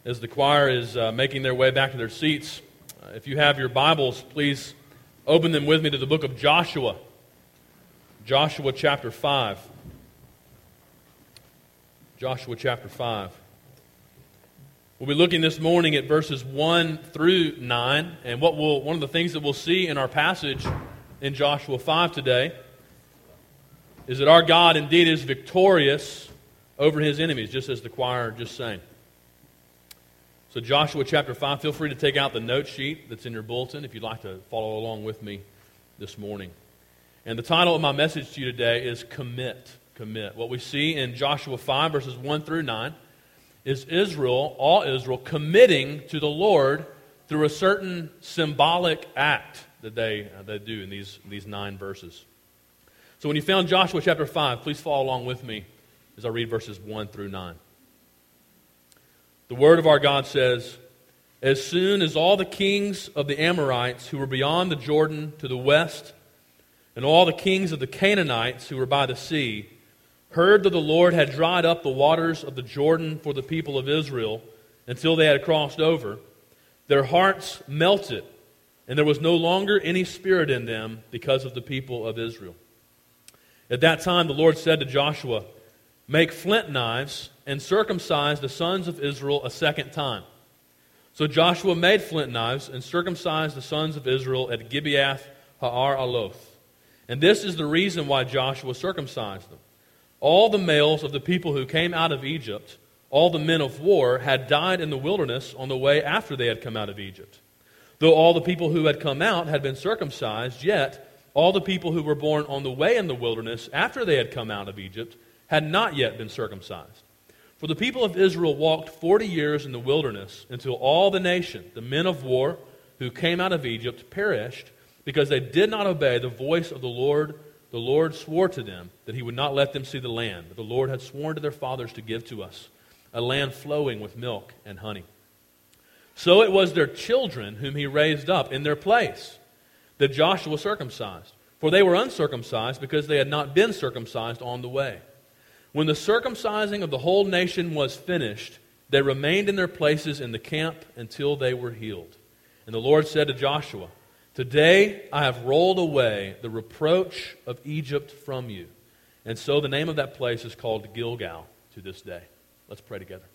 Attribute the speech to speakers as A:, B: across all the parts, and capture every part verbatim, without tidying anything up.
A: as the choir is uh, making their way back to their seats, uh, if you have your Bibles, please open them with me to the book of Joshua. Joshua chapter five. Joshua chapter five. We'll be looking this morning at verses one through nine, and what we'll, one of the things that we'll see in our passage in Joshua five today is that our God indeed is victorious over His enemies, just as the choir just sang. So Joshua chapter five, feel free to take out the note sheet that's in your bulletin if you'd like to follow along with me this morning. And the title of my message to you today is Commit. Commit. What we see in Joshua five, verses one through nine, is Israel, all Israel, committing to the Lord through a certain symbolic act that they, uh, they do in these, these nine verses. So when you found Joshua chapter five, please follow along with me as I read verses one through nine. The word of our God says, "As soon as all the kings of the Amorites who were beyond the Jordan to the west, and all the kings of the Canaanites who were by the sea, heard that the Lord had dried up the waters of the Jordan for the people of Israel until they had crossed over, their hearts melted, and there was no longer any spirit in them because of the people of Israel. At that time the Lord said to Joshua, 'Make flint knives and circumcise the sons of Israel a second time.' So Joshua made flint knives and circumcised the sons of Israel at Gibeath Ha'ar-Aloth. And this is the reason why Joshua circumcised them. All the males of the people who came out of Egypt, all the men of war, had died in the wilderness on the way after they had come out of Egypt. Though all the people who had come out had been circumcised, yet all the people who were born on the way in the wilderness after they had come out of Egypt had not yet been circumcised. For the people of Israel walked forty years in the wilderness until all the nation, the men of war who came out of Egypt, perished because they did not obey the voice of the Lord. The Lord swore to them that He would not let them see the land that the Lord had sworn to their fathers to give to us, a land flowing with milk and honey. So it was their children whom He raised up in their place that Joshua circumcised, for they were uncircumcised because they had not been circumcised on the way. When the circumcising of the whole nation was finished, they remained in their places in the camp until they were healed. And the Lord said to Joshua, 'Today I have rolled away the reproach of Egypt from you.' And so the name of that place is called Gilgal to this day." Let's pray together.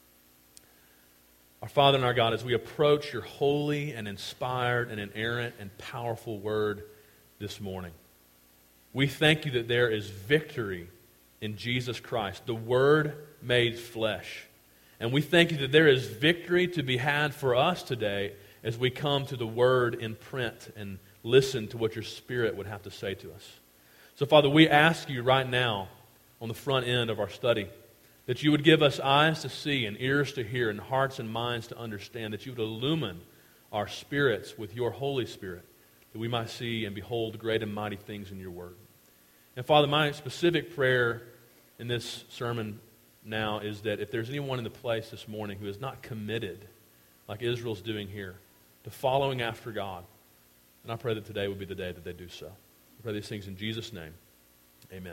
A: Our Father and our God, as we approach your holy and inspired and inerrant and powerful word this morning, we thank you that there is victory in Jesus Christ, the Word made flesh. And we thank you that there is victory to be had for us today as we come to the Word in print and listen to what your Spirit would have to say to us. So, Father, we ask you right now on the front end of our study that you would give us eyes to see and ears to hear and hearts and minds to understand, that you would illumine our spirits with your Holy Spirit, that we might see and behold great and mighty things in your Word. And Father, my specific prayer in this sermon now is that if there's anyone in the place this morning who is not committed, like Israel's doing here, to following after God, and I pray that today would be the day that they do so. I pray these things in Jesus' name. Amen.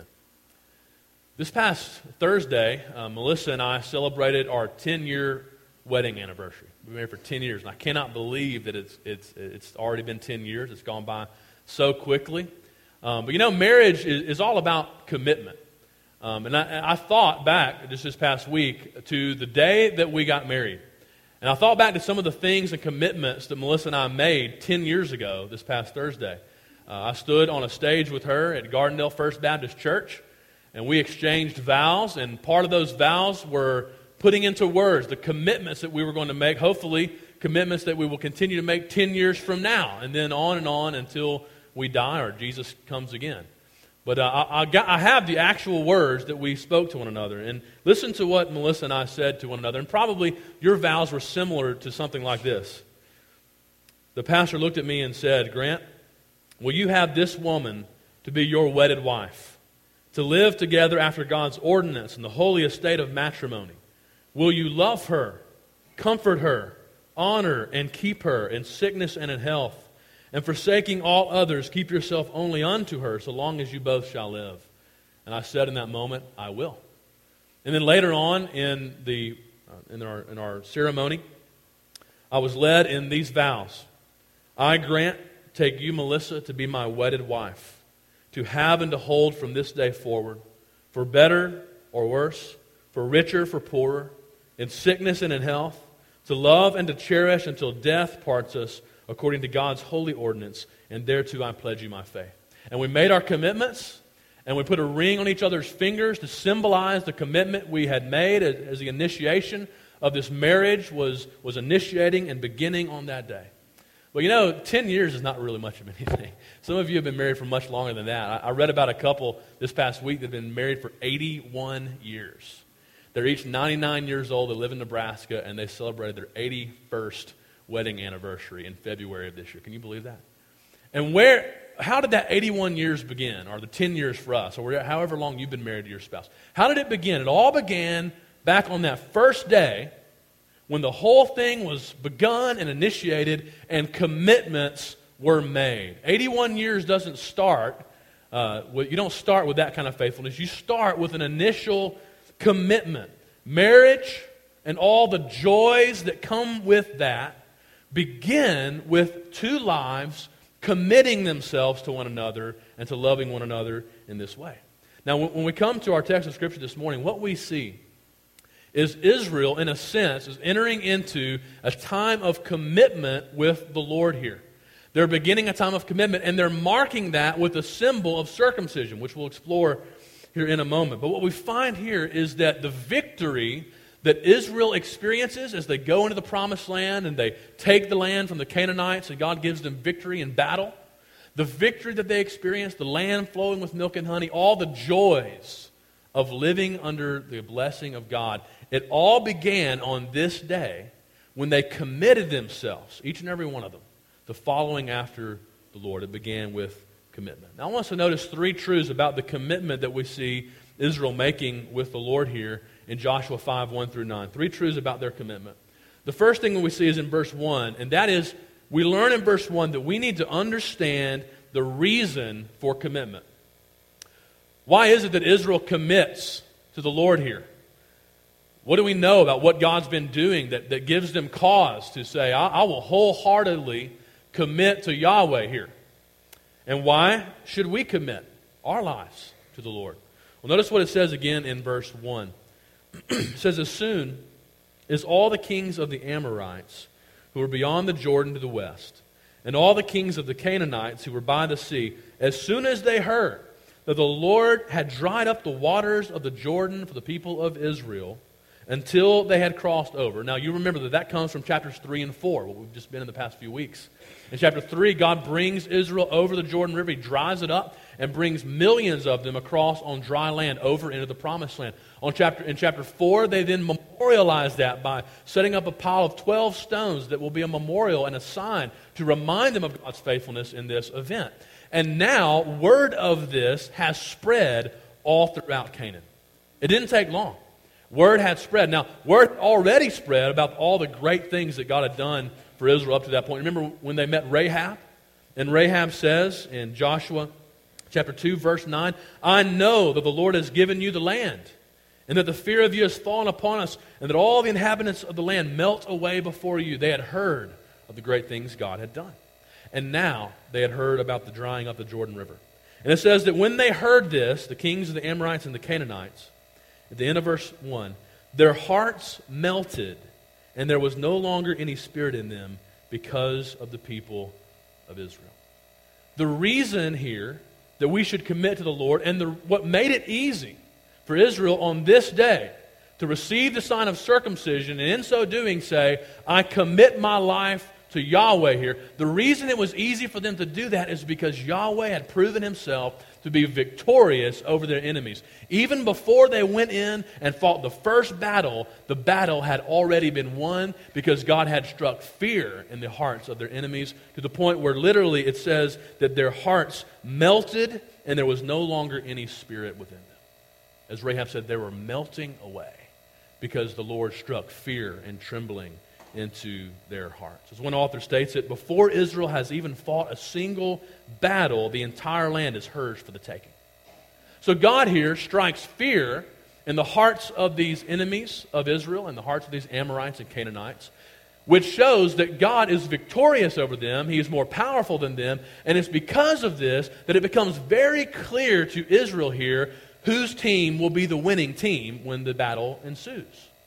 A: This past Thursday, uh, Melissa and I celebrated our ten-year wedding anniversary. We've been married for ten years, and I cannot believe that it's it's it's already been ten years. It's gone by so quickly. Um, but you know, marriage is, is all about commitment. Um, and I, I thought back just this past week to the day that we got married. And I thought back to some of the things and commitments that Melissa and I made ten years ago this past Thursday. Uh, I stood on a stage with her at Gardendale First Baptist Church, and we exchanged vows, and part of those vows were putting into words the commitments that we were going to make, hopefully commitments that we will continue to make ten years from now, and then on and on until we die or Jesus comes again. But uh, I, I, got, I have the actual words that we spoke to one another. And listen to what Melissa and I said to one another. And probably your vows were similar to something like this. The pastor looked at me and said, "Grant, will you have this woman to be your wedded wife, to live together after God's ordinance in the holy estate of matrimony? Will you love her, comfort her, honor and keep her in sickness and in health? And forsaking all others, keep yourself only unto her, so long as you both shall live." And I said in that moment, "I will." And then later on in the uh, in our in our ceremony, I was led in these vows. I grant, take you, Melissa, to be my wedded wife, to have and to hold from this day forward, for better or worse, for richer, for poorer, in sickness and in health, to love and to cherish until death parts us, according to God's holy ordinance, and thereto I pledge you my faith. And we made our commitments, and we put a ring on each other's fingers to symbolize the commitment we had made as, as the initiation of this marriage was, was initiating and beginning on that day. Well, you know, ten years is not really much of anything. Some of you have been married for much longer than that. I, I read about a couple this past week that have been married for eighty-one years. They're each ninety-nine years old. They live in Nebraska, and they celebrated their eighty-first wedding anniversary in February of this year. Can you believe that? And where, how did that eighty-one years begin, or the ten years for us, or however long you've been married to your spouse? How did it begin? It all began back on that first day when the whole thing was begun and initiated and commitments were made. eighty-one years doesn't start, uh, with, you don't start with that kind of faithfulness. You start with an initial commitment. Marriage and all the joys that come with that begin with two lives committing themselves to one another and to loving one another in this way. Now, when we come to our text of Scripture this morning, what we see is Israel, in a sense, is entering into a time of commitment with the Lord here. They're beginning a time of commitment, and they're marking that with a symbol of circumcision, which we'll explore here in a moment. But what we find here is that the victory that Israel experiences as they go into the promised land and they take the land from the Canaanites and God gives them victory in battle, the victory that they experience, the land flowing with milk and honey, all the joys of living under the blessing of God, it all began on this day when they committed themselves, each and every one of them, to following after the Lord. It began with commitment. Now I want us to notice three truths about the commitment that we see Israel making with the Lord here in Joshua five, one through nine. Three truths about their commitment. The first thing that we see is in verse one, and that is, we learn in verse one that we need to understand the reason for commitment. Why is it that Israel commits to the Lord here? What do we know about what God's been doing that, that gives them cause to say, I, I will wholeheartedly commit to Yahweh here? And why should we commit our lives to the Lord? Well, notice what it says again in verse one. It says, as soon as all the kings of the Amorites who were beyond the Jordan to the west, and all the kings of the Canaanites who were by the sea, as soon as they heard that the Lord had dried up the waters of the Jordan for the people of Israel until they had crossed over. Now, you remember that that comes from chapters three and four, what we've just been in the past few weeks. In chapter three, God brings Israel over the Jordan River. He dries it up and brings millions of them across on dry land over into the promised land. On chapter, in chapter four, they then memorialize that by setting up a pile of twelve stones that will be a memorial and a sign to remind them of God's faithfulness in this event. And now, word of this has spread all throughout Canaan. It didn't take long. Word had spread. Now, word already spread about all the great things that God had done for Israel up to that point. Remember when they met Rahab? And Rahab says in Joshua chapter two, verse nine, I know that the Lord has given you the land, and that the fear of you has fallen upon us, and that all the inhabitants of the land melt away before you. They had heard of the great things God had done. And now they had heard about the drying up the Jordan River. And it says that when they heard this, the kings of the Amorites and the Canaanites, at the end of verse one, their hearts melted, and there was no longer any spirit in them because of the people of Israel. The reason here that we should commit to the Lord, and the, what made it easy for Israel on this day to receive the sign of circumcision, and in so doing say, I commit my life to Yahweh here. The reason it was easy for them to do that is because Yahweh had proven himself to be victorious over their enemies. Even before they went in and fought the first battle, the battle had already been won because God had struck fear in the hearts of their enemies to the point where literally it says that their hearts melted and there was no longer any spirit within them. As Rahab said, they were melting away because the Lord struck fear and trembling into their hearts. As one author states it, before Israel has even fought a single battle, the entire land is hers for the taking. So God here strikes fear in the hearts of these enemies of Israel, in the hearts of these Amorites and Canaanites, which shows that God is victorious over them, He is more powerful than them, and it's because of this that it becomes very clear to Israel here whose team will be the winning team when the battle ensues.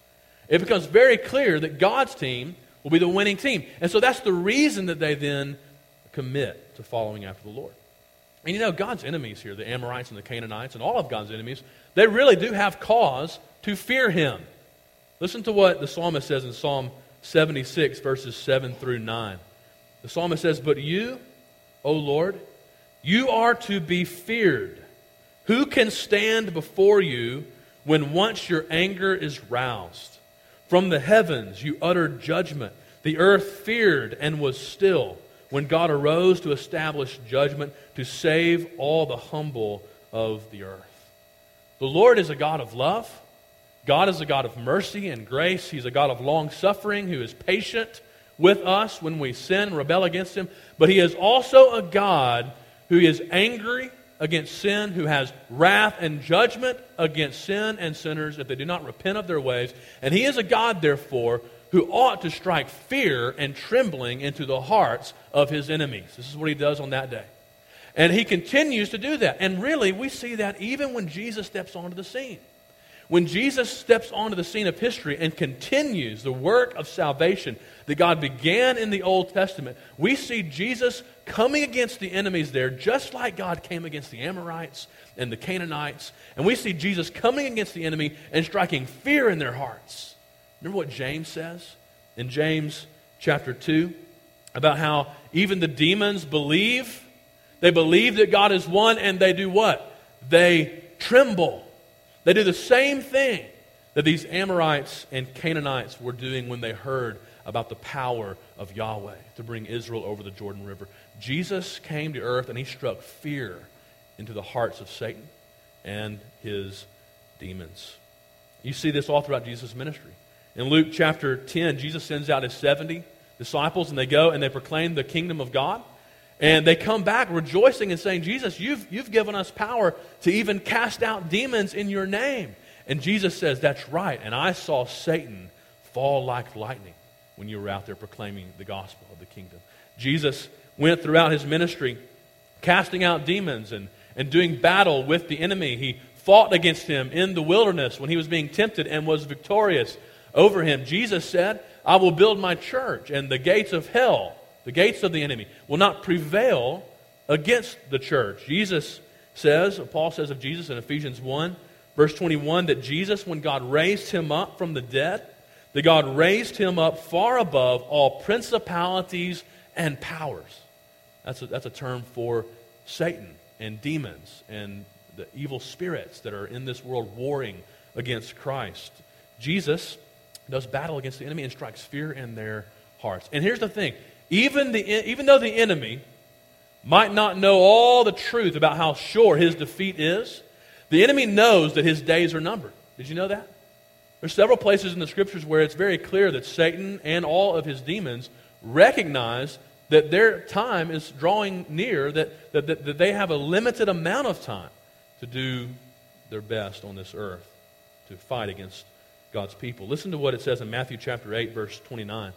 A: It becomes very clear that God's team will be the winning team. And so that's the reason that they then commit to following after the Lord. And you know, God's enemies here, the Amorites and the Canaanites and all of God's enemies, they really do have cause to fear Him. Listen to what the psalmist says in Psalm seventy-six, verses seven through nine. The psalmist says, "But you, O Lord, you are to be feared. Who can stand before you when once your anger is roused? From the heavens you uttered judgment. The earth feared and was still when God arose to establish judgment to save all the humble of the earth." The Lord is a God of love. God is a God of mercy and grace. He's a God of long-suffering who is patient with us when we sin, rebel against Him. But He is also a God who is angry against sin, who has wrath and judgment against sin and sinners if they do not repent of their ways. And He is a God, therefore, who ought to strike fear and trembling into the hearts of His enemies. This is what He does on that day. And He continues to do that. And really, we see that even when Jesus steps onto the scene. When Jesus steps onto the scene of history and continues the work of salvation that God began in the Old Testament, we see Jesus coming against the enemies there just like God came against the Amorites and the Canaanites. And we see Jesus coming against the enemy and striking fear in their hearts. Remember what James says in James chapter two about how even the demons believe. They believe that God is one, and they do what? They tremble. They do the same thing that these Amorites and Canaanites were doing when they heard about the power of Yahweh to bring Israel over the Jordan River. Jesus came to earth and He struck fear into the hearts of Satan and his demons. You see this all throughout Jesus' ministry. In Luke chapter ten, Jesus sends out His seventy disciples, and they go and they proclaim the kingdom of God. And they come back rejoicing and saying, "Jesus, you've, you've given us power to even cast out demons in Your name." And Jesus says, "That's right. And I saw Satan fall like lightning when you were out there proclaiming the gospel of the kingdom." Jesus went throughout His ministry casting out demons and, and doing battle with the enemy. He fought against him in the wilderness when He was being tempted and was victorious over him. Jesus said, "I will build My church, and the gates of hell," the gates of the enemy, "will not prevail against the church." Jesus says, Paul says of Jesus in Ephesians one, verse twenty-one, that Jesus, when God raised Him up from the dead, that God raised Him up far above all principalities and powers. That's a, that's a term for Satan and demons and the evil spirits that are in this world warring against Christ. Jesus does battle against the enemy and strikes fear in their hearts. And here's the thing. Even, the, even though the enemy might not know all the truth about how sure his defeat is, the enemy knows that his days are numbered. Did you know that? There's several places in the Scriptures where it's very clear that Satan and all of his demons recognize that their time is drawing near, that, that, that, that they have a limited amount of time to do their best on this earth to fight against God's people. Listen to what it says in Matthew chapter eight, verse twenty-nine.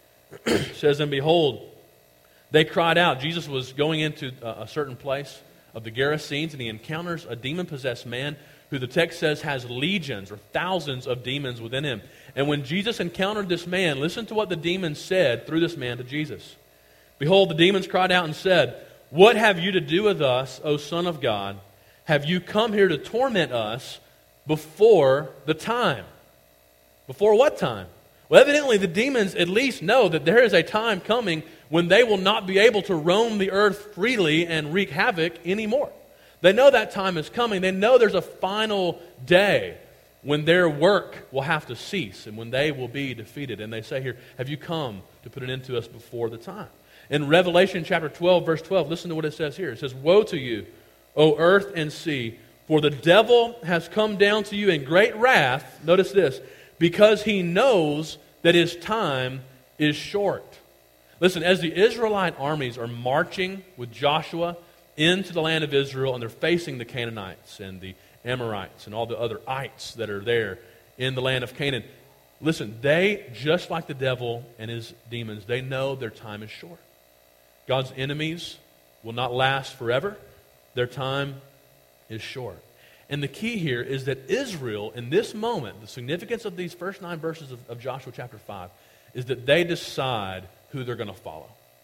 A: It says, "And behold, they cried out." Jesus was going into a certain place of the Gerasenes, and He encounters a demon-possessed man who the text says has legions or thousands of demons within him. And when Jesus encountered this man, listen to what the demons said through this man to Jesus. "Behold, the demons cried out and said, 'What have you to do with us, O Son of God? Have you come here to torment us before the time?'" Before what time? Well, evidently the demons at least know that there is a time coming when they will not be able to roam the earth freely and wreak havoc anymore. They know that time is coming. They know there's a final day when their work will have to cease and when they will be defeated. And they say here, "Have you come to put an end to us before the time?" In Revelation chapter twelve, verse twelve, listen to what it says here. It says, "Woe to you, O earth and sea, for the devil has come down to you in great wrath," notice this, "because he knows that his time is short." Listen, as the Israelite armies are marching with Joshua into the land of Israel, and they're facing the Canaanites and the Amorites and all the other ites that are there in the land of Canaan. Listen, they, just like the devil and his demons, they know their time is short. God's enemies will not last forever. Their time is short. And the key here is that Israel, in this moment, the significance of these first nine verses of, of Joshua chapter five, is that they decide who they're going to follow.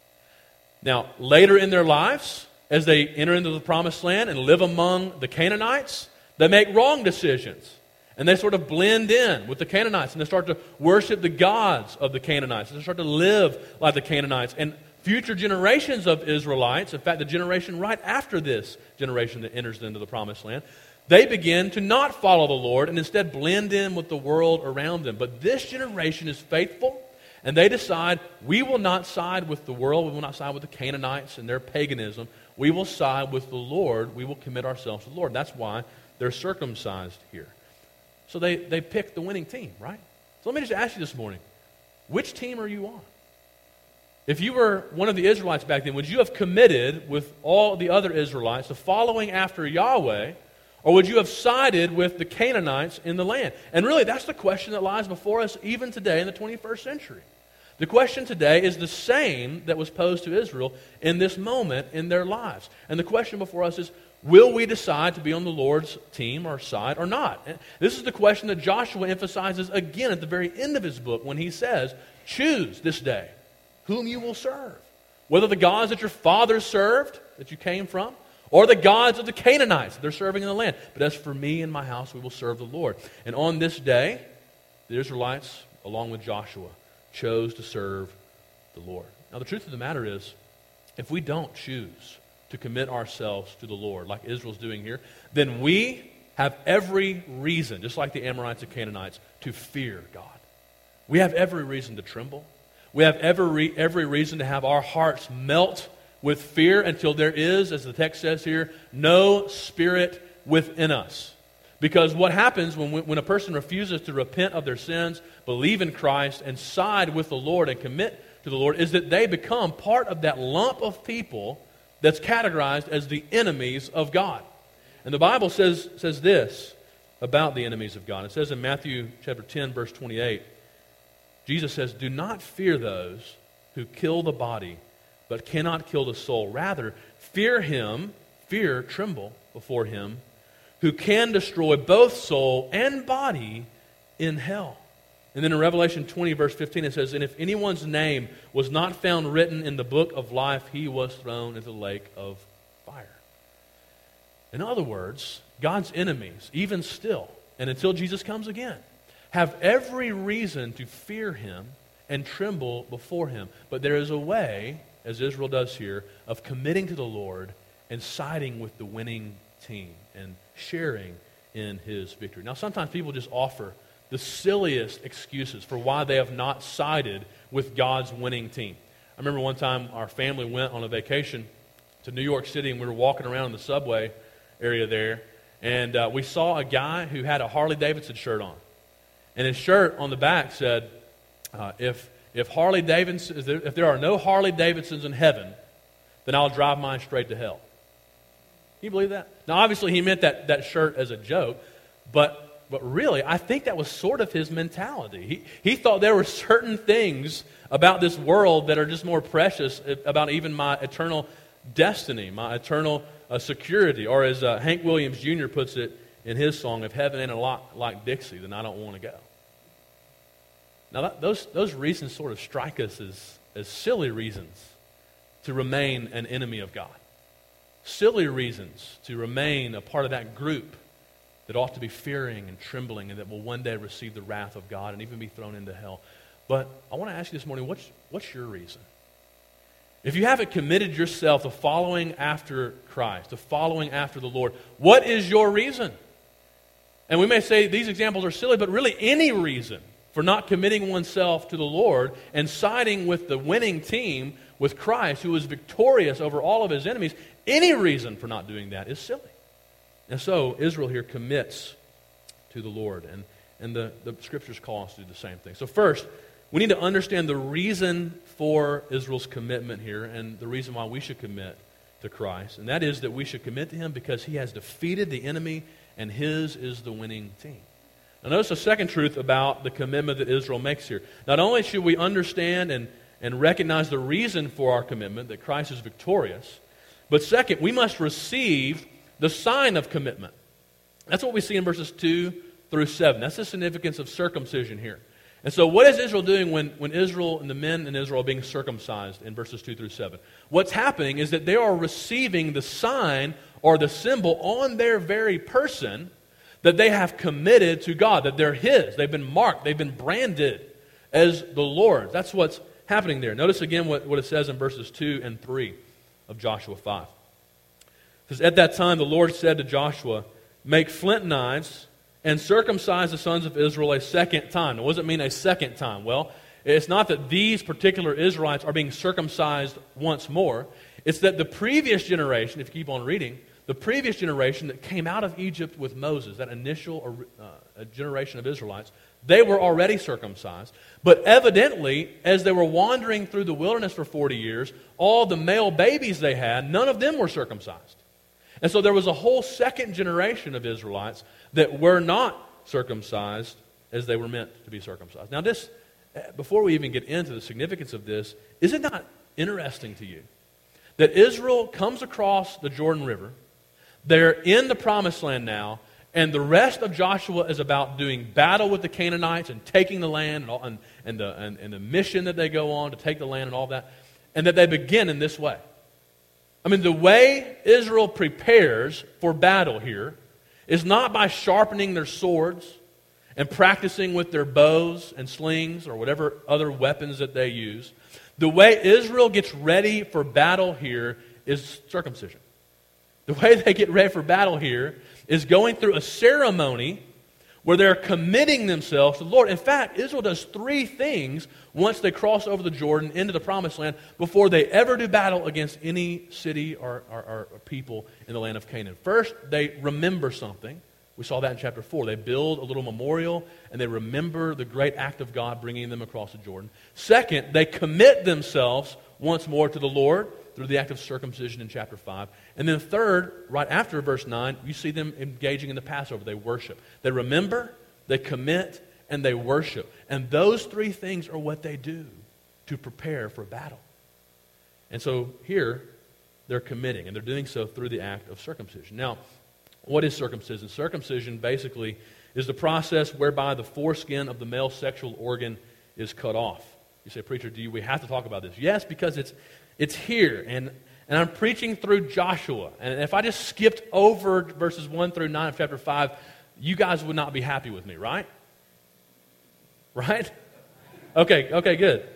A: Now, later in their lives, as they enter into the promised land and live among the Canaanites, they make wrong decisions. And they sort of blend in with the Canaanites, and they start to worship the gods of the Canaanites. And they start to live like the Canaanites. And future generations of Israelites, in fact, the generation right after this generation that enters into the promised land, they begin to not follow the Lord and instead blend in with the world around them. But this generation is faithful, and they decide, we will not side with the world, we will not side with the Canaanites and their paganism. We will side with the Lord. We will commit ourselves to the Lord. That's why they're circumcised here. So they, they pick the winning team, right? So let me just ask you this morning, which team are you on? If you were one of the Israelites back then, would you have committed with all the other Israelites to following after Yahweh, or would you have sided with the Canaanites in the land? And really, that's the question that lies before us even today in the twenty-first century. The question today is the same that was posed to Israel in this moment in their lives. And the question before us is, will we decide to be on the Lord's team or side or not? And this is the question that Joshua emphasizes again at the very end of his book when he says, choose this day whom you will serve. Whether the gods that your fathers served, that you came from, or the gods of the Canaanites that they're serving in the land. But as for me and my house, we will serve the Lord. And on this day, the Israelites, along with Joshua, chose to serve the Lord. Now, the truth of the matter is, if we don't choose to commit ourselves to the Lord, like Israel's doing here, then we have every reason, just like the Amorites and Canaanites, to fear God. We have every reason to tremble. We have every, every reason to have our hearts melt with fear until there is, as the text says here, no spirit within us. Because what happens when, when a person refuses to repent of their sins, believe in Christ, and side with the Lord and commit to the Lord, is that they become part of that lump of people that's categorized as the enemies of God. And the Bible says, says this about the enemies of God. It says in Matthew chapter ten, verse twenty-eight, Jesus says, do not fear those who kill the body, but cannot kill the soul. Rather, fear him, fear, tremble before him, who can destroy both soul and body in hell. And then in Revelation twenty, verse fifteen, it says, and if anyone's name was not found written in the book of life, he was thrown into the lake of fire. In other words, God's enemies, even still, and until Jesus comes again, have every reason to fear him and tremble before him. But there is a way, as Israel does here, of committing to the Lord and siding with the winning team and sharing in his victory. Now, sometimes people just offer the silliest excuses for why they have not sided with God's winning team. I remember one time our family went on a vacation to New York City, and we were walking around in the subway area there, and uh, we saw a guy who had a Harley Davidson shirt on. And his shirt on the back said, uh, if if Harley Davidson, if there are no Harley Davidsons in heaven, then I'll drive mine straight to hell. Can you believe that? Now, obviously, he meant that, that shirt as a joke, but but really, I think that was sort of his mentality. He he thought there were certain things about this world that are just more precious, about even my eternal destiny, my eternal uh, security. Or as uh, Hank Williams Junior puts it in his song, if heaven ain't a lot like Dixie, then I don't want to go. Now, that, those those reasons sort of strike us as, as silly reasons to remain an enemy of God. Silly reasons to remain a part of that group that ought to be fearing and trembling and that will one day receive the wrath of God and even be thrown into hell. But I want to ask you this morning, what's, what's your reason? If you haven't committed yourself to following after Christ, to following after the Lord, what is your reason? And we may say these examples are silly, but really any reason for not committing oneself to the Lord and siding with the winning team, with Christ, who is victorious over all of his enemies, any reason for not doing that is silly. And so Israel here commits to the Lord, and, and the, the Scriptures call us to do the same thing. So first, we need to understand the reason for Israel's commitment here and the reason why we should commit to Christ. And that is that we should commit to him because he has defeated the enemy and his is the winning team. Now notice the second truth about the commitment that Israel makes here. Not only should we understand and, and recognize the reason for our commitment, that Christ is victorious, but second, we must receive the sign of commitment. That's what we see in verses two through seven. That's the significance of circumcision here. And so what is Israel doing when, when Israel and the men in Israel are being circumcised in verses two through seven? What's happening is that they are receiving the sign or the symbol on their very person that they have committed to God, that they're His. They've been marked. They've been branded as the Lord. That's what's happening there. Notice again what, what it says in verses two and three of Joshua five. It says, "At that time the Lord said to Joshua, make flint knives and circumcise the sons of Israel a second time." Now, what does it mean a second time? Well, it's not that these particular Israelites are being circumcised once more. It's that the previous generation, if you keep on reading, the previous generation that came out of Egypt with Moses, that initial uh, generation of Israelites, they were already circumcised. But evidently, as they were wandering through the wilderness for forty years, all the male babies they had, none of them were circumcised. And so there was a whole second generation of Israelites that were not circumcised as they were meant to be circumcised. Now this, before we even get into the significance of this, is it not interesting to you that Israel comes across the Jordan River, they're in the Promised Land now, and the rest of Joshua is about doing battle with the Canaanites and taking the land and, all, and, and, the, and, and the mission that they go on to take the land and all that, and that they begin in this way. I mean, the way Israel prepares for battle here is not by sharpening their swords and practicing with their bows and slings or whatever other weapons that they use. The way Israel gets ready for battle here is circumcision. The way they get ready for battle here is going through a ceremony where they're committing themselves to the Lord. In fact, Israel does three things once they cross over the Jordan into the Promised Land before they ever do battle against any city or, or, or people in the land of Canaan. First, they remember something. We saw that in chapter four. They build a little memorial and they remember the great act of God bringing them across the Jordan. Second, they commit themselves once more to the Lord through the act of circumcision in chapter five. And then third, right after verse nine, you see them engaging in the Passover. They worship. They remember, they commit, and they worship. And those three things are what they do to prepare for battle. And so here, they're committing, and they're doing so through the act of circumcision. Now, what is circumcision? Circumcision basically is the process whereby the foreskin of the male sexual organ is cut off. You say, preacher, do you, we have to talk about this? Yes, because it's it's here, and, and I'm preaching through Joshua. And if I just skipped over verses one through nine of chapter five, you guys would not be happy with me, right? Right? Okay, okay, good.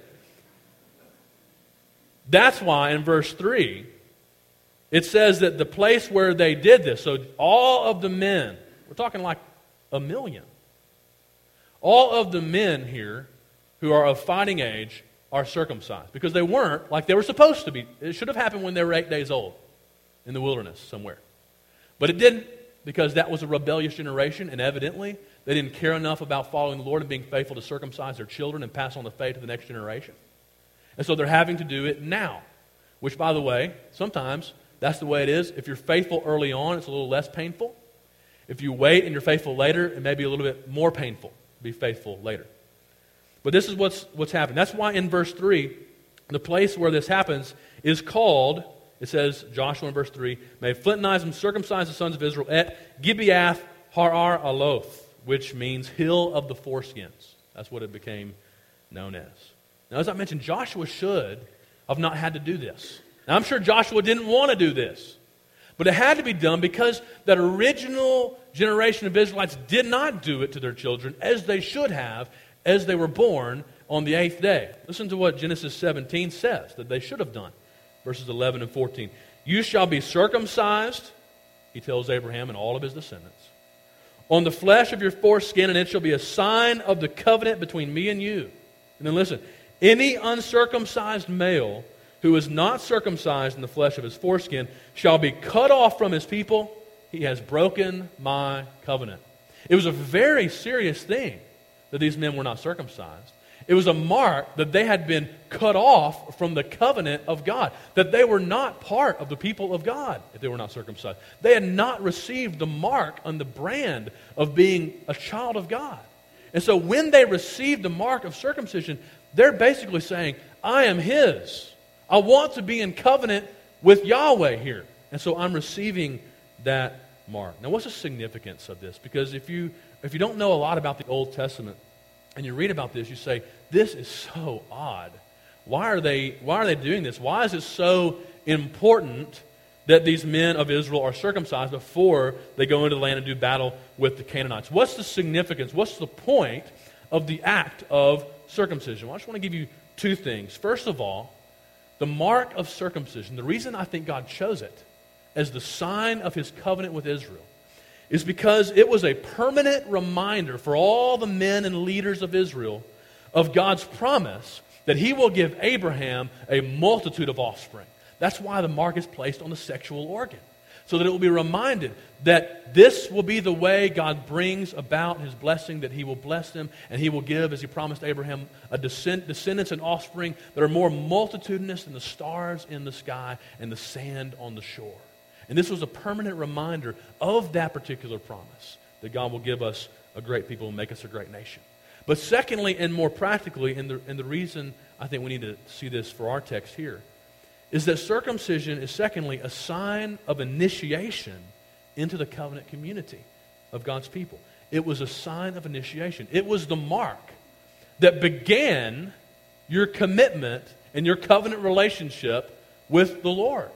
A: That's why in verse three, it says that the place where they did this, so all of the men, we're talking like a million, all of the men here who are of fighting age are circumcised because they weren't like they were supposed to be. It should have happened when they were eight days old in the wilderness somewhere. But it didn't because that was a rebellious generation, and evidently they didn't care enough about following the Lord and being faithful to circumcise their children and pass on the faith to the next generation. And so they're having to do it now, which, by the way, sometimes that's the way it is. If you're faithful early on, it's a little less painful. If you wait and you're faithful later, it may be a little bit more painful to be faithful later. But this is what's what's happened. That's why in verse three, the place where this happens is called, it says, Joshua in verse three, "May flint knives and circumcise the sons of Israel at Gibeath Harar Aloth," which means hill of the foreskins. That's what it became known as. Now, as I mentioned, Joshua should have not had to do this. Now, I'm sure Joshua didn't want to do this, but it had to be done because that original generation of Israelites did not do it to their children as they should have as they were born on the eighth day. Listen to what Genesis seventeen says that they should have done. Verses eleven and fourteen. "You shall be circumcised," he tells Abraham and all of his descendants, "on the flesh of your foreskin, and it shall be a sign of the covenant between me and you." And then listen, "Any uncircumcised male who is not circumcised in the flesh of his foreskin shall be cut off from his people. He has broken my covenant." It was a very serious thing that these men were not circumcised. It was a mark that they had been cut off from the covenant of God, that they were not part of the people of God if they were not circumcised. They had not received the mark on the brand of being a child of God. And so when they received the mark of circumcision, they're basically saying, I am His. I want to be in covenant with Yahweh here. And so I'm receiving that mark. Now, what's the significance of this? Because if you if you don't know a lot about the Old Testament and you read about this, you say, this is so odd. Why are they why are they doing this? Why is it so important that these men of Israel are circumcised before they go into the land and do battle with the Canaanites? What's the significance? What's the point of the act of circumcision? Well, I just want to give you two things. First of all, the mark of circumcision, the reason I think God chose it as the sign of His covenant with Israel is because it was a permanent reminder for all the men and leaders of Israel of God's promise that He will give Abraham a multitude of offspring. That's why the mark is placed on the sexual organ, so that it will be reminded that this will be the way God brings about His blessing, that He will bless them, and He will give, as He promised Abraham, a descend- descendants and offspring that are more multitudinous than the stars in the sky and the sand on the shore. And this was a permanent reminder of that particular promise, that God will give us a great people and make us a great nation. But secondly, and more practically, and the, and the reason I think we need to see this for our text here, is that circumcision is secondly a sign of initiation into the covenant community of God's people. It was a sign of initiation. It was the mark that began your commitment and your covenant relationship with the Lord.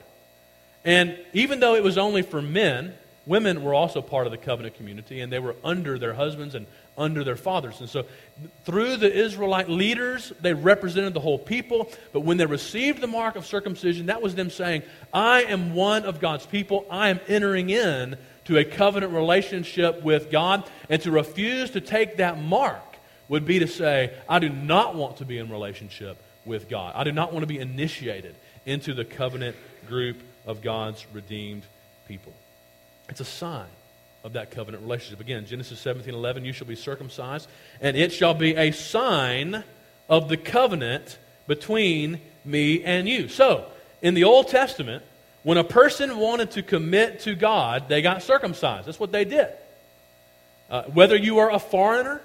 A: And even though it was only for men, women were also part of the covenant community, and they were under their husbands and under their fathers. And so through the Israelite leaders, they represented the whole people. But when they received the mark of circumcision, that was them saying, I am one of God's people. I am entering in to a covenant relationship with God. And to refuse to take that mark would be to say, I do not want to be in relationship with God. I do not want to be initiated into the covenant group of God's redeemed people. It's a sign of that covenant relationship. Again, Genesis seventeen eleven, you shall be circumcised, and it shall be a sign of the covenant between me and you. So, in the Old Testament, when a person wanted to commit to God, they got circumcised. That's what they did. Uh, whether you are a foreigner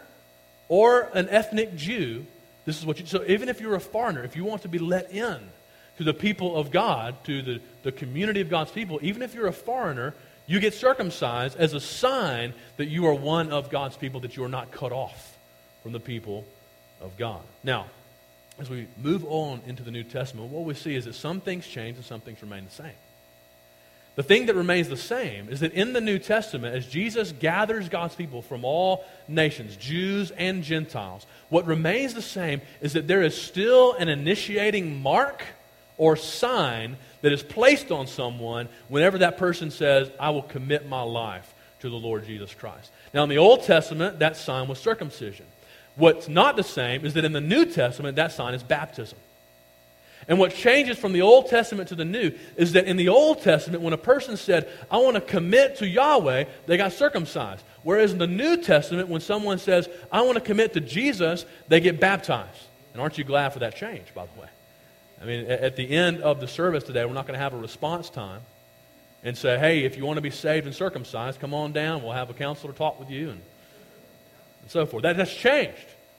A: or an ethnic Jew, this is what you... So even if you're a foreigner, if you want to be let in to the people of God, to the, the community of God's people, even if you're a foreigner, you get circumcised as a sign that you are one of God's people, that you are not cut off from the people of God. Now, as we move on into the New Testament, what we see is that some things change and some things remain the same. The thing that remains the same is that in the New Testament, as Jesus gathers God's people from all nations, Jews and Gentiles, what remains the same is that there is still an initiating mark or sign that is placed on someone whenever that person says, I will commit my life to the Lord Jesus Christ. Now, in the Old Testament, that sign was circumcision. What's not the same is that in the New Testament, that sign is baptism. And what changes from the Old Testament to the New is that in the Old Testament, when a person said, I want to commit to Yahweh, they got circumcised. Whereas in the New Testament, when someone says, I want to commit to Jesus, they get baptized. And aren't you glad for that change, by the way? I mean, at the end of the service today, we're not going to have a response time and say, hey, if you want to be saved and circumcised, come on down. We'll have a counselor talk with you and, and so forth. That, that's changed.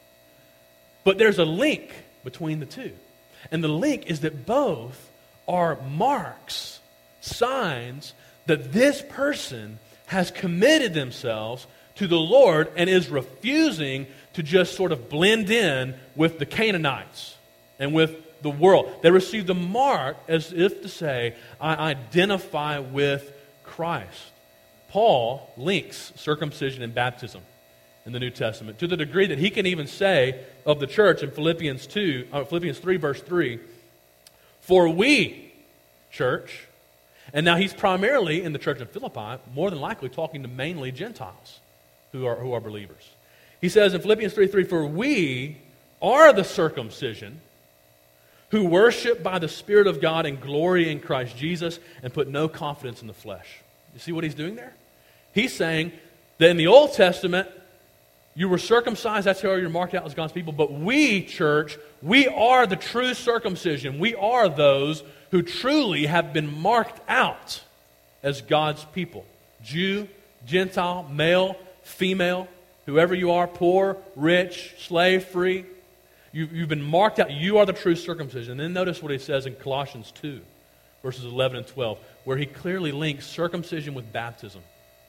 A: But there's a link between the two. And the link is that both are marks, signs that this person has committed themselves to the Lord and is refusing to just sort of blend in with the Canaanites and with the world. They receive the mark as if to say, I identify with Christ. Paul links circumcision and baptism in the New Testament to the degree that he can even say of the church in Philippians two, uh, Philippians three, verse three, for we, church, and now he's primarily in the church of Philippi, more than likely talking to mainly Gentiles who are who are believers. He says in Philippians three three, for we are the circumcision who worship by the Spirit of God and glory in Christ Jesus and put no confidence in the flesh. You see what he's doing there? He's saying that in the Old Testament, You were circumcised, that's how you're marked out as God's people. But we, church, we are the true circumcision. We are those who truly have been marked out as God's people. Jew, Gentile, male, female, whoever you are, poor, rich, slave, free. You, you've been marked out. You are the true circumcision. And then notice what he says in Colossians two, verses eleven and twelve, where he clearly links circumcision with baptism.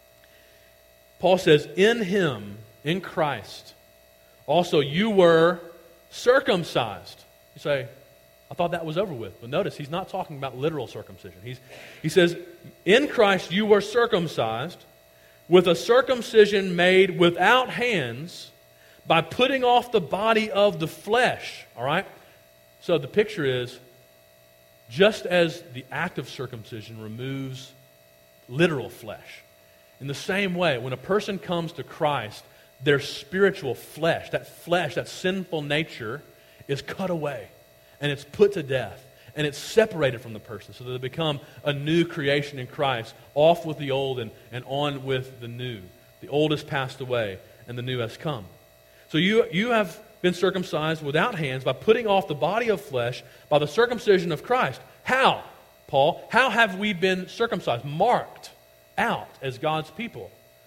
A: Paul says, in him, in Christ, also you were circumcised. You say, I thought that was over with. But notice, he's not talking about literal circumcision. He's, he says, in Christ you were circumcised with a circumcision made without hands by putting off the body of the flesh. All right? So the picture is, just as the act of circumcision removes literal flesh, in the same way, when a person comes to Christ, their spiritual flesh, that flesh, that sinful nature, is cut away, and it's put to death, and it's separated from the person, so that they become a new creation in Christ, off with the old and, and on with the new. The old has passed away, and the new has come. So you, you have been circumcised without hands by putting off the body of flesh by the circumcision of Christ. How, Paul? How have we been circumcised? Marked out as God's people.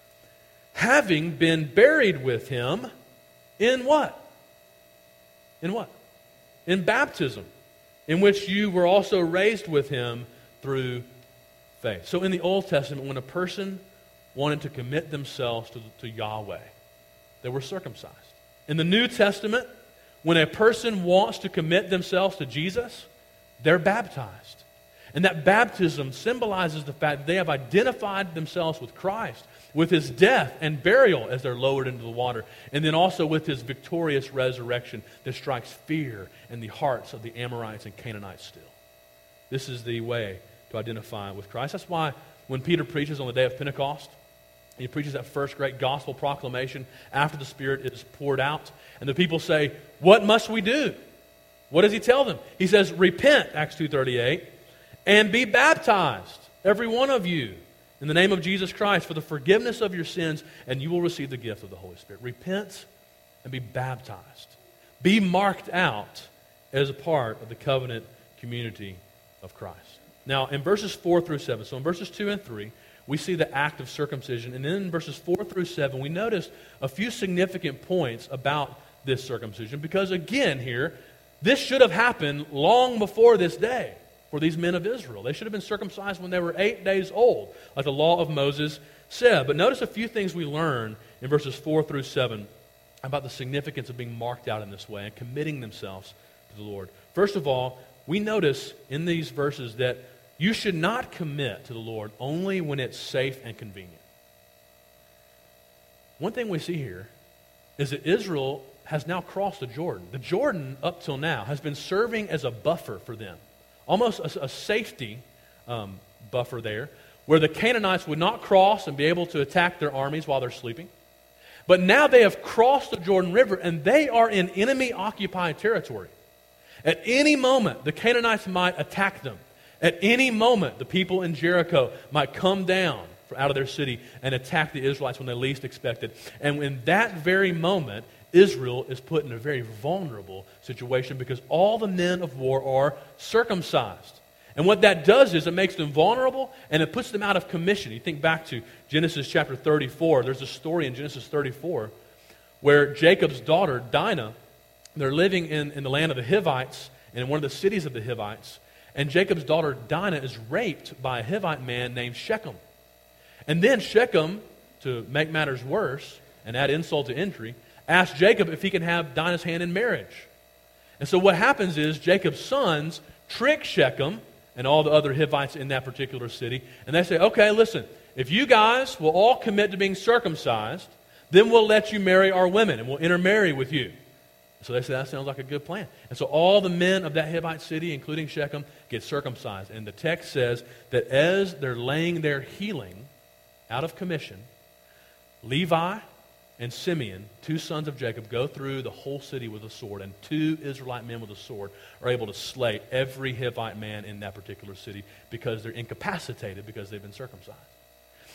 A: Having been buried with him in what? In what? In baptism, in which you were also raised with him through faith. So in the Old Testament, when a person wanted to commit themselves to, to Yahweh, they were circumcised. In the New Testament, when a person wants to commit themselves to Jesus, they're baptized. And that baptism symbolizes the fact that they have identified themselves with Christ, with his death and burial as they're lowered into the water, and then also with his victorious resurrection that strikes fear in the hearts of the Amorites and Canaanites still. This is the way to identify with Christ. That's why when Peter preaches on the day of Pentecost, he preaches that first great gospel proclamation after the Spirit is poured out, and the people say, what must we do? What does he tell them? He says, repent, Acts two thirty-eight, and be baptized, every one of you, in the name of Jesus Christ for the forgiveness of your sins, and you will receive the gift of the Holy Spirit. Repent and be baptized. Be marked out as a part of the covenant community of Christ. Now, in verses four through seven, so in verses two and three, we see the act of circumcision. And then in verses four through seven, we notice a few significant points about this circumcision. Because again here, this should have happened long before this day for these men of Israel. They should have been circumcised when they were eight days old, like the law of Moses said. But notice a few things we learn in verses four through seven about the significance of being marked out in this way and committing themselves to the Lord. First of all, we notice in these verses that you should not commit to the Lord only when it's safe and convenient. One thing we see here is that Israel has now crossed the Jordan. The Jordan, up till now, has been serving as a buffer for them. Almost a, a safety um, buffer there, where the Canaanites would not cross and be able to attack their armies while they're sleeping. But now they have crossed the Jordan River, and they are in enemy-occupied territory. At any moment, the Canaanites might attack them. At any moment, the people in Jericho might come down out of their city and attack the Israelites when they least expected. And in that very moment, Israel is put in a very vulnerable situation because all the men of war are circumcised. And what that does is it makes them vulnerable and it puts them out of commission. You think back to Genesis chapter thirty-four. There's a story in Genesis thirty-four where Jacob's daughter, Dinah, they're living in, in the land of the Hivites and in one of the cities of the Hivites. And Jacob's daughter, Dinah, is raped by a Hivite man named Shechem. And then Shechem, to make matters worse and add insult to injury, asks Jacob if he can have Dinah's hand in marriage. And so what happens is Jacob's sons trick Shechem and all the other Hivites in that particular city. And they say, okay, listen, if you guys will all commit to being circumcised, then we'll let you marry our women and we'll intermarry with you. So they say, that sounds like a good plan. And so all the men of that Hivite city, including Shechem, get circumcised. And the text says that as they're laying there healing out of commission, Levi and Simeon, two sons of Jacob, go through the whole city with a sword, and two Israelite men with a sword are able to slay every Hivite man in that particular city because they're incapacitated because they've been circumcised.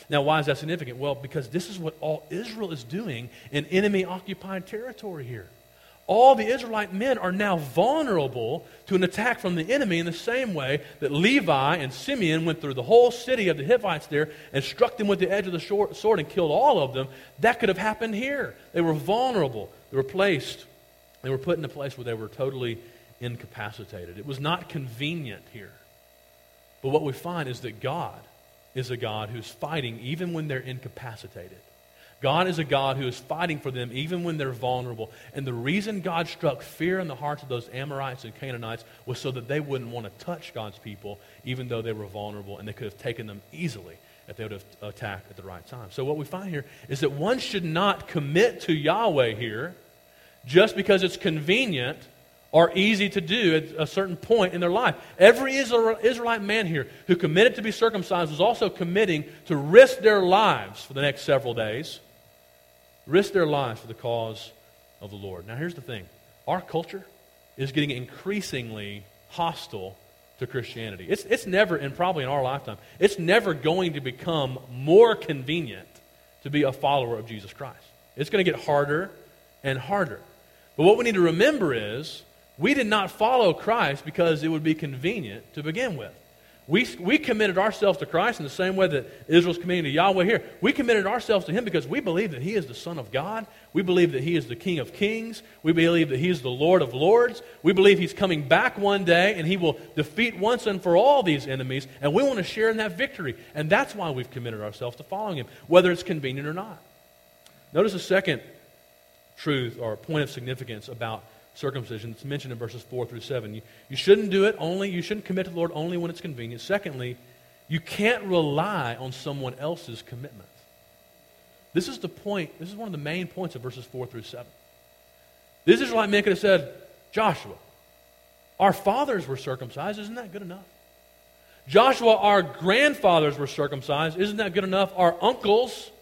A: Now, why is that significant? Well, because this is what all Israel is doing in enemy-occupied territory here. All the Israelite men are now vulnerable to an attack from the enemy in the same way that Levi and Simeon went through the whole city of the Hivites there and struck them with the edge of the sword and killed all of them. That could have happened here. They were vulnerable. They were placed. They were put in a place where they were totally incapacitated. It was not convenient here. But what we find is that God is a God who's fighting even when they're incapacitated. God is a God who is fighting for them even when they're vulnerable. And the reason God struck fear in the hearts of those Amorites and Canaanites was so that they wouldn't want to touch God's people even though they were vulnerable, and they could have taken them easily if they would have attacked at the right time. So what we find here is that one should not commit to Yahweh here just because it's convenient or easy to do at a certain point in their life. Every Israelite man here who committed to be circumcised was also committing to risk their lives for the next several days. Risk their lives for the cause of the Lord. Now here's the thing. Our culture is getting increasingly hostile to Christianity. It's, it's never, and probably in our lifetime, it's never going to become more convenient to be a follower of Jesus Christ. It's going to get harder and harder. But what we need to remember is, we did not follow Christ because it would be convenient to begin with. We, we committed ourselves to Christ in the same way that Israel's committing to Yahweh here. We committed ourselves to Him because we believe that He is the Son of God. We believe that He is the King of Kings. We believe that He is the Lord of Lords. We believe He's coming back one day and He will defeat once and for all these enemies, and we want to share in that victory. And that's why we've committed ourselves to following Him, whether it's convenient or not. Notice the second truth or point of significance about circumcision. It's mentioned in verses four through seven. You, you shouldn't do it only, you shouldn't commit to the Lord only when it's convenient. Secondly, you can't rely on someone else's commitment. This is the point, this is one of the main points of verses four through seven. This Israelite man could have said, Joshua, our fathers were circumcised, isn't that good enough? Joshua, our grandfathers were circumcised, isn't that good enough? Our uncles,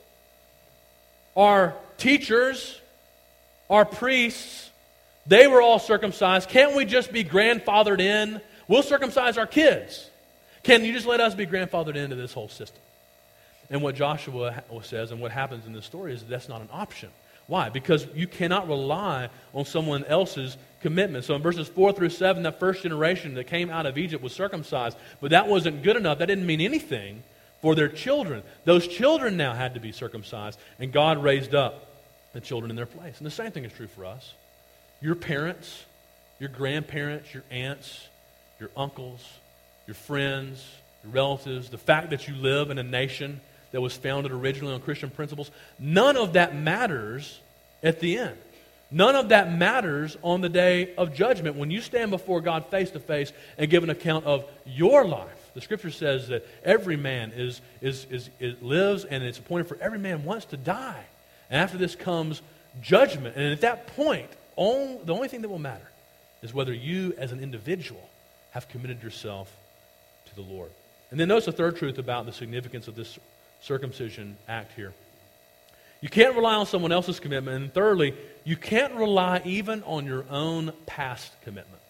A: our teachers, our priests, they were all circumcised. Can't we just be grandfathered in? We'll circumcise our kids. Can you just let us be grandfathered into this whole system? And what Joshua says and what happens in this story is that's not an option. Why? Because you cannot rely on someone else's commitment. So in verses four through seven, that first generation that came out of Egypt was circumcised, but that wasn't good enough. That didn't mean anything for their children. Those children now had to be circumcised, and God raised up the children in their place. And the same thing is true for us. Your parents, your grandparents, your aunts, your uncles, your friends, your relatives, the fact that you live in a nation that was founded originally on Christian principles, none of that matters at the end. None of that matters on the day of judgment when you stand before God face to face and give an account of your life. The Scripture says that every man is, is, is, is lives, and it's appointed for every man once to die. And after this comes judgment. And at that point, On, the only thing that will matter is whether you as an individual have committed yourself to the Lord. And then notice the third truth about the significance of this circumcision act here. You can't rely on someone else's commitment. And thirdly, you can't rely even on your own past commitment.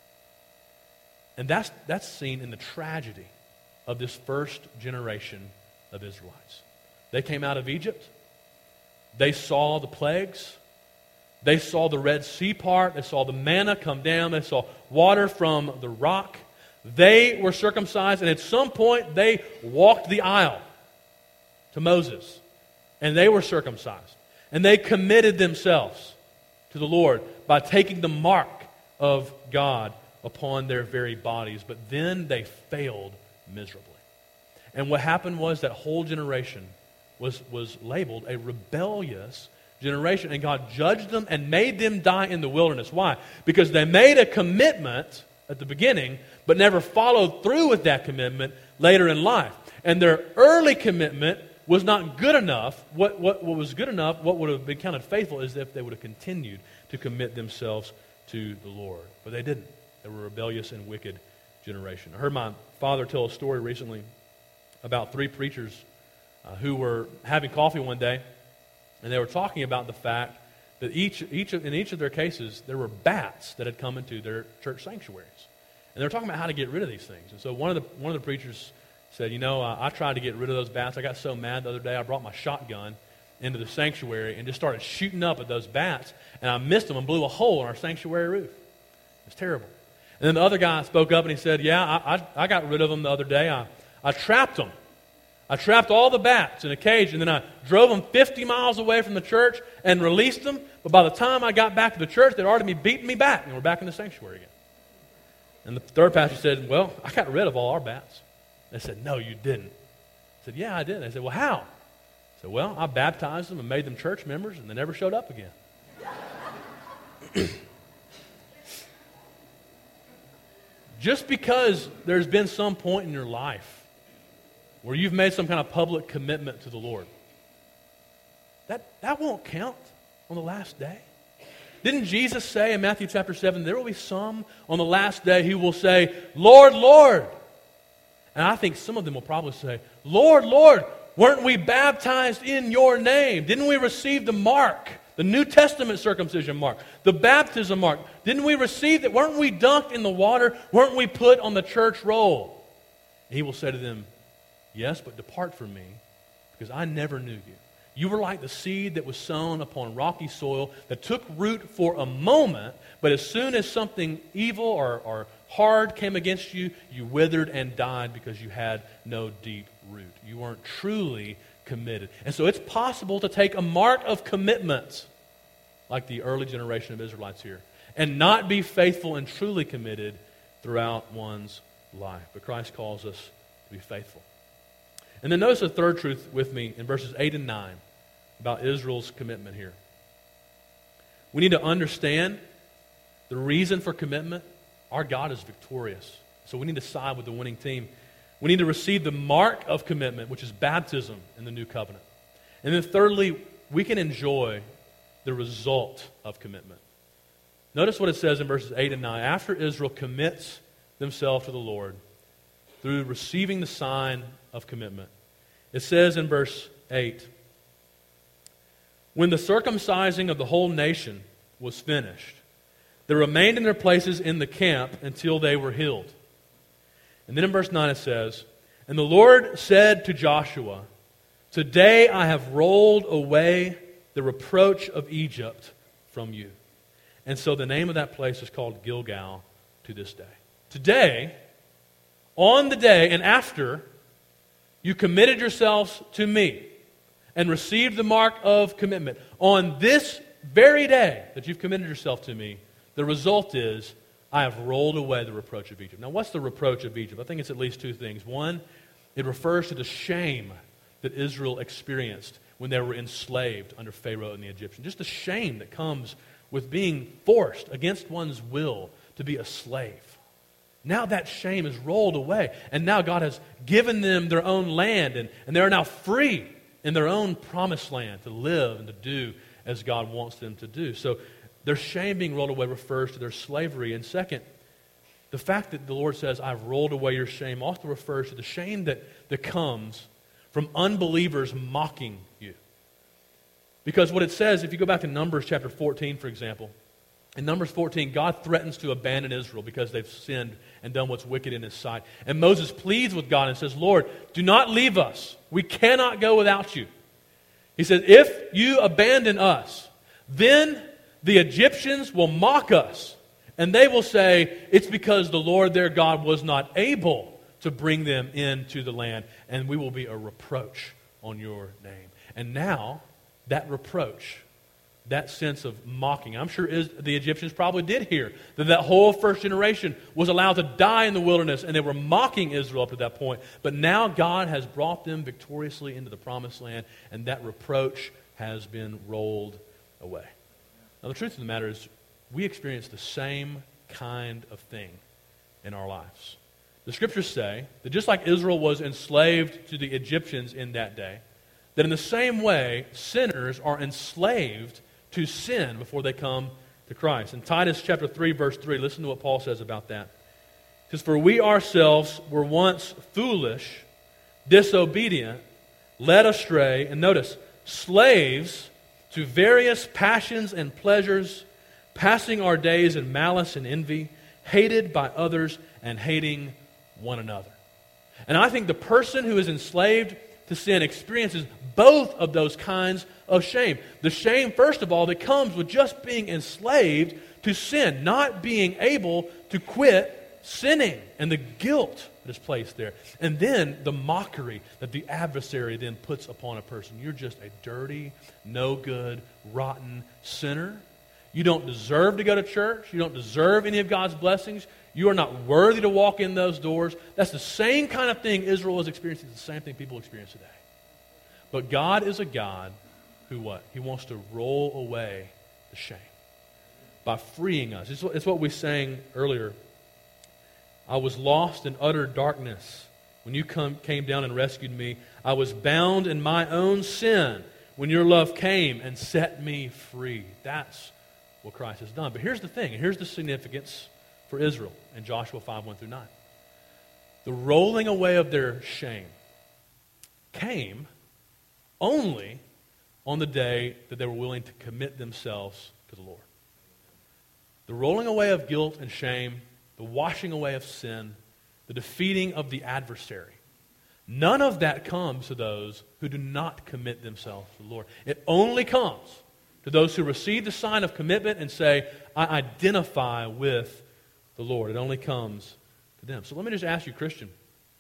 A: And that's, that's seen in the tragedy of this first generation of Israelites. They came out of Egypt. They saw the plagues. They saw the Red Sea part. They saw the manna come down. They saw water from the rock. They were circumcised, and at some point they walked the aisle to Moses, and they were circumcised. And they committed themselves to the Lord by taking the mark of God upon their very bodies. But then they failed miserably. And what happened was that whole generation was, was labeled a rebellious generation, and God judged them and made them die in the wilderness. Why? Because they made a commitment at the beginning, but never followed through with that commitment later in life. And their early commitment was not good enough. What, what, what was good enough, what would have been counted faithful, is if they would have continued to commit themselves to the Lord. But they didn't. They were a rebellious and wicked generation. I heard my father tell a story recently about three preachers uh, who were having coffee one day. And they were talking about the fact that each, each of, in each of their cases, there were bats that had come into their church sanctuaries. And they were talking about how to get rid of these things. And so one of the, one of the preachers said, you know, I, I tried to get rid of those bats. I got so mad the other day, I brought my shotgun into the sanctuary and just started shooting up at those bats, and I missed them and blew a hole in our sanctuary roof. It was terrible. And then the other guy spoke up and he said, yeah, I, I, I got rid of them the other day. I, I trapped them. I trapped all the bats in a cage, and then I drove them fifty miles away from the church and released them. But by the time I got back to the church, they'd already been beating me back, and we're back in the sanctuary again. And the third pastor said, well, I got rid of all our bats. They said, no, you didn't. I said, yeah, I did. They said, well, how? I said, well, I baptized them and made them church members, and they never showed up again. Just because there's been some point in your life where you've made some kind of public commitment to the Lord, that, that won't count on the last day. Didn't Jesus say in Matthew chapter seven, there will be some on the last day who will say, Lord, Lord. And I think some of them will probably say, Lord, Lord, weren't we baptized in your name? Didn't we receive the mark, the New Testament circumcision mark, the baptism mark? Didn't we receive that? Weren't we dunked in the water? Weren't we put on the church roll? And he will say to them, yes, but depart from me, because I never knew you. You were like the seed that was sown upon rocky soil that took root for a moment, but as soon as something evil or, or hard came against you, you withered and died because you had no deep root. You weren't truly committed. And so it's possible to take a mark of commitment, like the early generation of Israelites here, and not be faithful and truly committed throughout one's life. But Christ calls us to be faithful. And then notice the third truth with me in verses eight and nine about Israel's commitment here. We need to understand the reason for commitment. Our God is victorious. So we need to side with the winning team. We need to receive the mark of commitment, which is baptism in the new covenant. And then thirdly, we can enjoy the result of commitment. Notice what it says in verses eight and nine. After Israel commits themselves to the Lord through receiving the sign of commitment, it says in verse eight, when the circumcising of the whole nation was finished, they remained in their places in the camp until they were healed. And then in verse nine it says, and the Lord said to Joshua, today I have rolled away the reproach of Egypt from you. And so the name of that place is called Gilgal to this day. Today, on the day and after you committed yourselves to me and received the mark of commitment, on this very day that you've committed yourself to me, the result is I have rolled away the reproach of Egypt. Now, what's the reproach of Egypt? I think it's at least two things. One, it refers to the shame that Israel experienced when they were enslaved under Pharaoh and the Egyptians. Just the shame that comes with being forced against one's will to be a slave. Now that shame is rolled away, and now God has given them their own land, and, and they are now free in their own promised land to live and to do as God wants them to do. So their shame being rolled away refers to their slavery. And second, the fact that the Lord says, I've rolled away your shame, also refers to the shame that, that comes from unbelievers mocking you. Because what it says, if you go back to Numbers chapter fourteen, for example, in Numbers fourteen, God threatens to abandon Israel because they've sinned and done what's wicked in His sight. And Moses pleads with God and says, Lord, do not leave us. We cannot go without you. He says, if you abandon us, then the Egyptians will mock us. And they will say, it's because the Lord their God was not able to bring them into the land. And we will be a reproach on your name. And now, that reproach, that sense of mocking. I'm sure is, the Egyptians probably did hear that that whole first generation was allowed to die in the wilderness, and they were mocking Israel up to that point. But now God has brought them victoriously into the promised land, and that reproach has been rolled away. Now the truth of the matter is, we experience the same kind of thing in our lives. The Scriptures say that just like Israel was enslaved to the Egyptians in that day, that in the same way, sinners are enslaved to sin before they come to Christ. In Titus chapter three, verse three, listen to what Paul says about that. It says, for we ourselves were once foolish, disobedient, led astray, and notice, slaves to various passions and pleasures, passing our days in malice and envy, hated by others and hating one another. And I think the person who is enslaved to sin experiences both of those kinds of shame. The shame, first of all, that comes with just being enslaved to sin, not being able to quit sinning, and the guilt that is placed there. And then the mockery that the adversary then puts upon a person. You're just a dirty, no good, rotten sinner. You don't deserve to go to church. You don't deserve any of God's blessings. You are not worthy to walk in those doors. That's the same kind of thing Israel is experiencing. It's the same thing people experience today. But God is a God who what? He wants to roll away the shame by freeing us. It's what, it's what we sang earlier. I was lost in utter darkness when you come, came down and rescued me. I was bound in my own sin when your love came and set me free. That's what Christ has done. But here's the thing, and here's the significance for Israel in Joshua five, one through nine. The rolling away of their shame came only on the day that they were willing to commit themselves to the Lord. The rolling away of guilt and shame, the washing away of sin, the defeating of the adversary. None of that comes to those who do not commit themselves to the Lord. It only comes to those who receive the sign of commitment and say, I identify with the Lord. It only comes to them. So let me just ask you, Christian,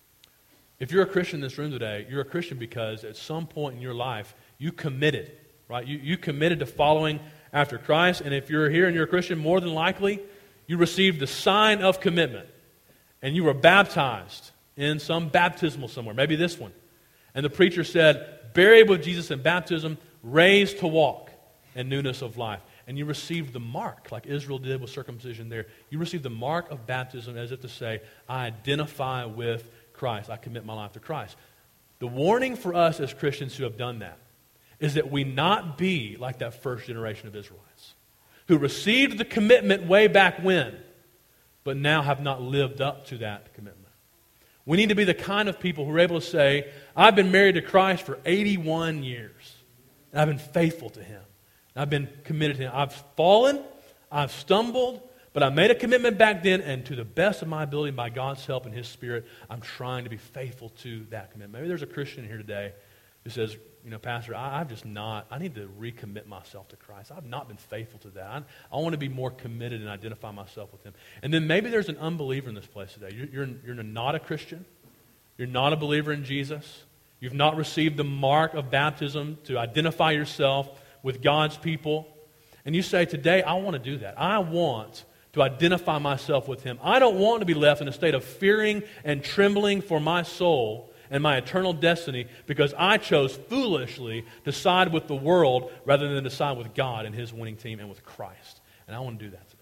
A: if you're a Christian in this room today, you're a Christian because at some point in your life, you committed, right? You, you committed to following after Christ. And if you're here and you're a Christian, more than likely, you received the sign of commitment. And you were baptized in some baptismal somewhere, maybe this one. And the preacher said, buried with Jesus in baptism, raised to walk in newness of life. And you received the mark, like Israel did with circumcision there. You received the mark of baptism as if to say, I identify with Christ. I commit my life to Christ. The warning for us as Christians who have done that is that we not be like that first generation of Israelites who received the commitment way back when, but now have not lived up to that commitment. We need to be the kind of people who are able to say, I've been married to Christ for eighty-one years. And I've been faithful to Him. I've been committed to Him. I've fallen, I've stumbled, but I made a commitment back then, and to the best of my ability, by God's help and His Spirit, I'm trying to be faithful to that commitment. Maybe there's a Christian here today who says, you know, Pastor, I, I've just not, I need to recommit myself to Christ. I've not been faithful to that. I, I want to be more committed and identify myself with Him. And then maybe there's an unbeliever in this place today. You're, you're, you're not a Christian. You're not a believer in Jesus. You've not received the mark of baptism to identify yourself with God's people. And you say, today, I want to do that. I want to identify myself with Him. I don't want to be left in a state of fearing and trembling for my soul and my eternal destiny because I chose foolishly to side with the world rather than to side with God and His winning team and with Christ. And I want to do that today.